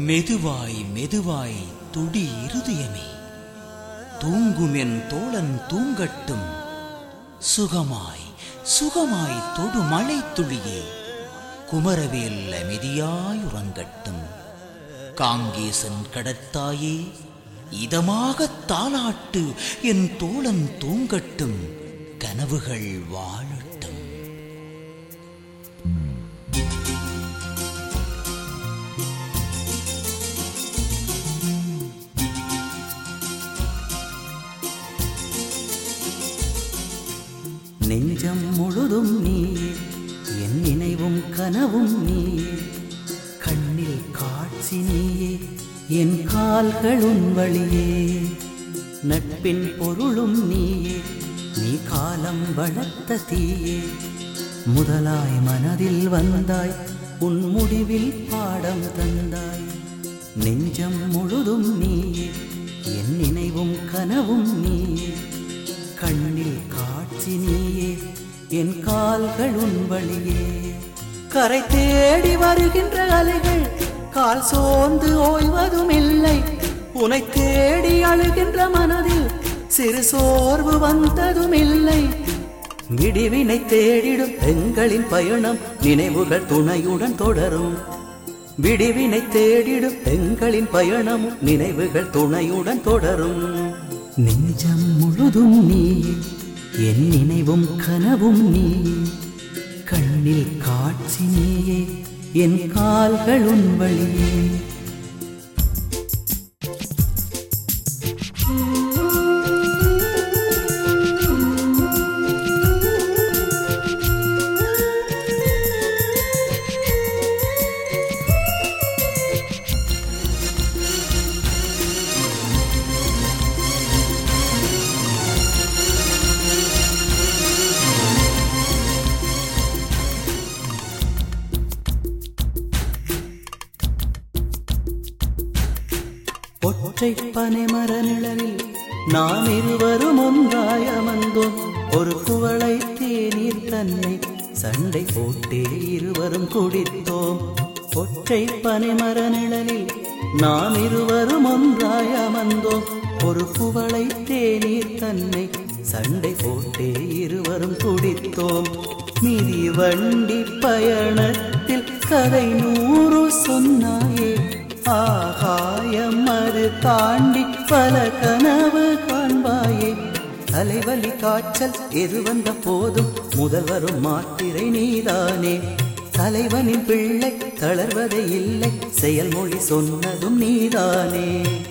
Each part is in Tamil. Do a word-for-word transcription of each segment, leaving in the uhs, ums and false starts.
மெதுவாய் மெதுவாய் துடி இருதயமே, தூங்குமென் தோழன் தூங்கட்டும். சுகமாய் சுகமாய் தொடு மழை துளியே, குமரவேல் அமைதியாய் உறங்கட்டும். காங்கேசன் கடற்தாயே, இதமாக தாலாட்டு என் தோழன் தூங்கட்டும். கனவுகள் வாழட்டும். நெஞ்சம் முழுதும் நீயே, என் நினைவும் கனவும் நீயே. கண்ணில் காட்சி நீயே, என் கால்களும் வழியே. நட்பின் பொருளும் நீயே, நீ காலம் வளர்த்த தீயே. முதலாய் மனதில் வந்தாய், உன் முடிவில் பாடம் தந்தாய். நெஞ்சம் முழுதும் நீயே, என் நினைவும் கனவும் நீயே. கண்ணில் காட்சி நீயே, என் கால்களும் வழியே. கரை தேடி வருகின்ற அலைகள் கால் சோர்ந்து ஓய்வதும் இல்லை. உனை தேடி அழுகின்ற மனதில் சிறு சோர்வு வந்ததும் இல்லை. விடிவினை தேடிடும் எங்களின் பயணம் நினைவுகள் துணையுடன் தொடரும். விடிவினை தேடிடும் எங்களின் பயணமும் நினைவுகள் துணையுடன் தொடரும். நெஞ்சம் முழுதும் நீயே, என் நினைவும் கனவும் நீயே. கண்ணில் காட்சி நீயே, என் கால்களும் வழியே. ஒற்றை பனைமர நிழலில் நாம் இருவரும் ஒன்றாய் அமர்ந்தோம். ஒரு குவளை தேநீர் தன்னை சண்டை போட்டே இருவரும் குடித்தோம். ஒற்றை பனைமர நிழலில் நாம் இருவரும் ஒன்றாய் அமர்ந்தோம். ஒரு குவளை தேநீர் தன்னை சண்டை போட்டே இருவரும் குடித்தோம். மிதி வண்டி பயணத்தில் கதை நூறு சொன்னாயே. ஆகாயம் அது தாண்டி பல கனவு காண்பாயே. தலைவலி காய்ச்சல் எது வந்த போதும் முதல் வரும் மாத்திரை நீதானே. தலைவனின் பிள்ளை தளர்வதே இல்லை, செயல்மொழி சொன்னதும் நீதானே.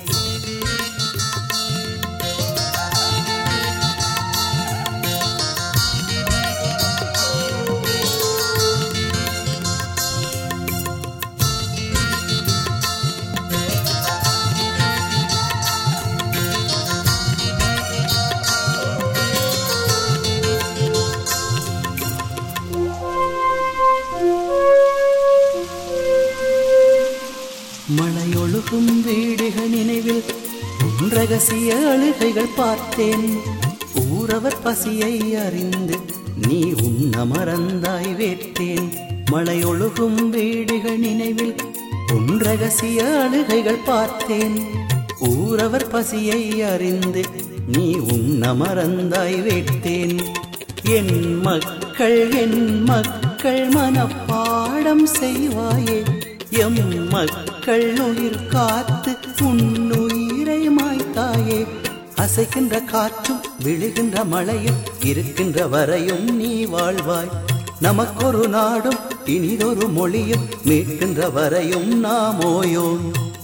மழையொழுகும் வீடுகள் நினைவில் உன் ரகசிய அழுகைகள் பார்த்தேன். ஊரவர் பசியை அறிந்து நீ உண்ண மறந்தாய் வேட்டேன். மழையொழுகும் வீடுகள் நினைவில் உன் ரகசிய அழுகைகள் பார்த்தேன். ஊரவர் பசியை அறிந்து நீ உண்ண மறந்தாய் வேட்டேன். என் மக்கள் என் மக்கள் மனப்பாடம் செய்வாயே. எம் மக்கள் உயிர் காத்து உன்னுயிரை மாய்த்தாயே. அசைக்கின்ற காற்றும் விழுகின்ற மழையும் இருக்கின்ற வரையும் நீ வாழ்வாய். நமக்கொரு நாடும் இனிதொரு மொழியும் மீட்கின்ற வரையும் நாமோயோம்.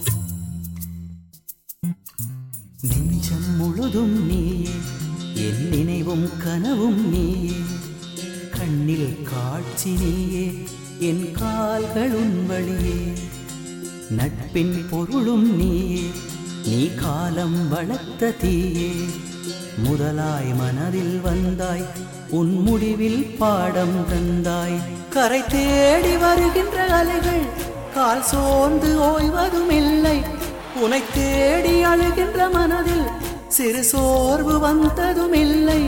நெஞ்சம் முழுதும் நீயே, என் நினைவும் கனவும் நீயே. கண்ணில் காட்சி நீயே, என் கால்களும் வழியே. நட்பின் பொருளும் நீயே, நீ காலம் வளர்த்த தீயே. முதலாய் மனதில் வந்தாய், உன் முடிவில் பாடம் தந்தாய். கரை தேடி வருகின்ற அலைகள் கால் சோர்ந்து ஓய்வதும் இல்லை. உனை தேடி அழுகின்ற மனதில் சிறு சோர்வு வந்ததும் இல்லை.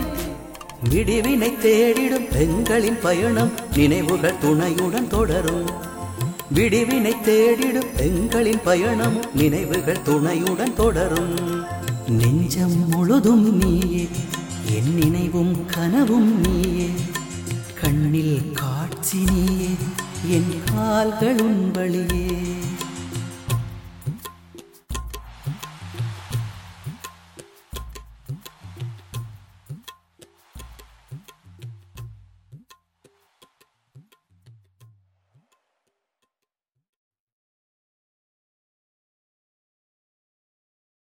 விடிவினை தேடிடும் எங்களின் பயணம் நினைவுகள் துணையுடன் தொடரும். விடிவினை தேடிடும் எங்களின் பயணம் நினைவுகள் துணையுடன் தொடரும். நெஞ்சம் முழுதும் நீயே, என் நினைவும் கனவும் நீயே, கண்ணில் காட்சி நீயே, என் கால்கள் உன் வழியே.